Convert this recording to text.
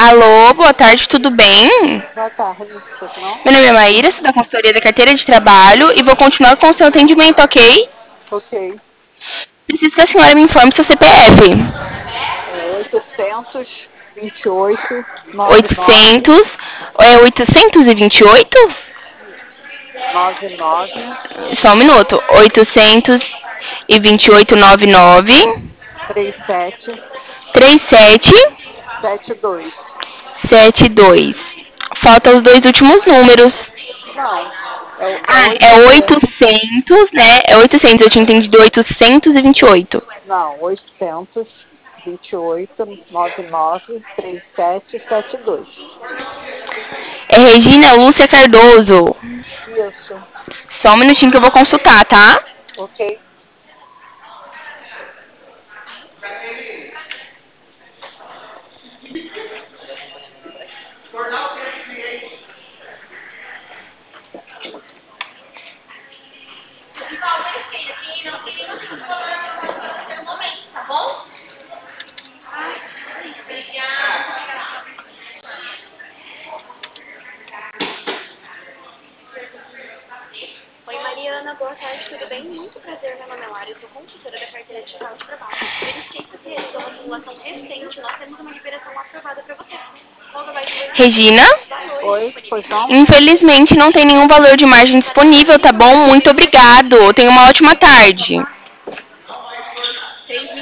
Alô, boa tarde, tudo bem? Boa tarde, tudo não? Meu nome é Maíra, sou da consultoria da carteira de trabalho e vou continuar com o seu atendimento, ok? Ok. Preciso que a senhora me informe seu CPF. É 828 99. 800, 828? Isso. 99 Só um minuto. 828 37 37 72. 72. Faltam os dois últimos números. Não, é Ah, é 800. 800, né? É 800, eu tinha entendido 828. Não, 828 99 3772. É Regina Lúcia Cardoso. Isso. Só um minutinho que eu vou consultar, tá? Ok. Oi, Mariana, boa tarde, tudo bem? Muito prazer, meu nome é Lara, eu sou consultora da carteira digital de trabalho. Verifiquei que você realizou uma simulação recente, nós temos uma liberação aprovada para você. Logo abaixo eu vou indicar Regina? os valores Oi, disponíveis pois para não? você. Infelizmente não tem nenhum valor de margem disponível, tá bom? Muito obrigado. Tenha uma ótima tarde.